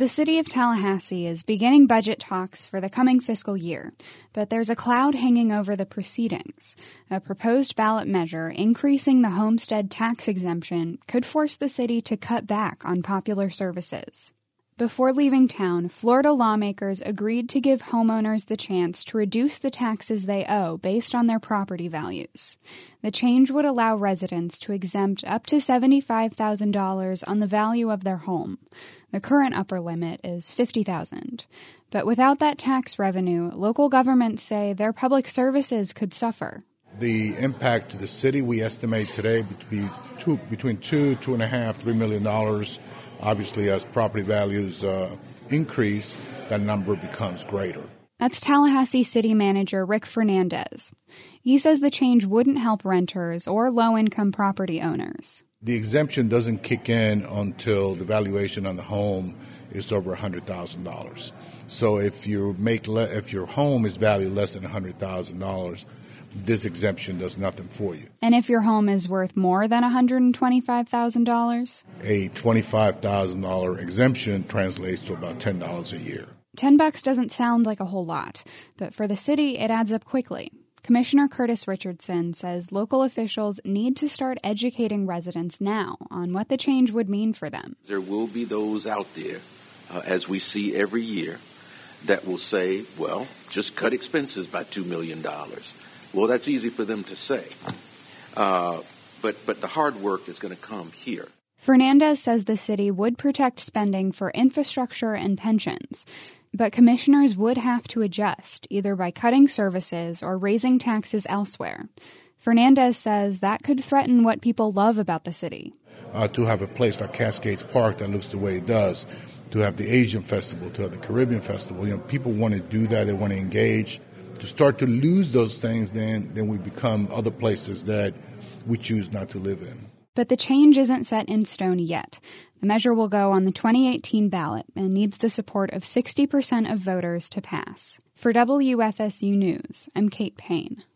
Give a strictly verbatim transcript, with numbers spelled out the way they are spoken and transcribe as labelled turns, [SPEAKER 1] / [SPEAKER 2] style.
[SPEAKER 1] The city of Tallahassee is beginning budget talks for the coming fiscal year, but there's a cloud hanging over the proceedings. A proposed ballot measure increasing the homestead tax exemption could force the city to cut back on popular services. Before leaving town, Florida lawmakers agreed to give homeowners the chance to reduce the taxes they owe based on their property values. The change would allow residents to exempt up to seventy-five thousand dollars on the value of their home. The current upper limit is fifty thousand dollars. But without that tax revenue, local governments say their public services could suffer.
[SPEAKER 2] The impact to the city, we estimate today to be two, between two, two and a half, three million dollars. Obviously, as property values uh, increase, that number becomes greater.
[SPEAKER 1] That's Tallahassee City Manager Rick Fernandez. He says the change wouldn't help renters or low-income property owners.
[SPEAKER 2] The exemption doesn't kick in until the valuation on the home is over one hundred thousand dollars. So if you make le- if your home is valued less than one hundred thousand dollars, this exemption does nothing for you.
[SPEAKER 1] And if your home is worth more than one hundred twenty-five thousand dollars?
[SPEAKER 2] A twenty-five thousand dollars exemption translates to about ten dollars a year.
[SPEAKER 1] Ten bucks doesn't sound like a whole lot, but for the city, it adds up quickly. Commissioner Curtis Richardson says local officials need to start educating residents now on what the change would mean for them.
[SPEAKER 3] There will be those out there, uh, as we see every year, that will say, well, just cut expenses by two million dollars. Well, that's easy for them to say, uh, but but the hard work is going to come here.
[SPEAKER 1] Fernandez says the city would protect spending for infrastructure and pensions, but commissioners would have to adjust, either by cutting services or raising taxes elsewhere. Fernandez says that could threaten what people love about the city.
[SPEAKER 2] Uh, to have a place like Cascades Park that looks the way it does, to have the Asian Festival, to have the Caribbean Festival, you know, people want to do that, they want to engage. To start to lose those things, then then we become other places that we choose not to live in.
[SPEAKER 1] But the change isn't set in stone yet. The measure will go on the twenty eighteen ballot and needs the support of sixty percent of voters to pass. For W F S U News, I'm Kate Payne.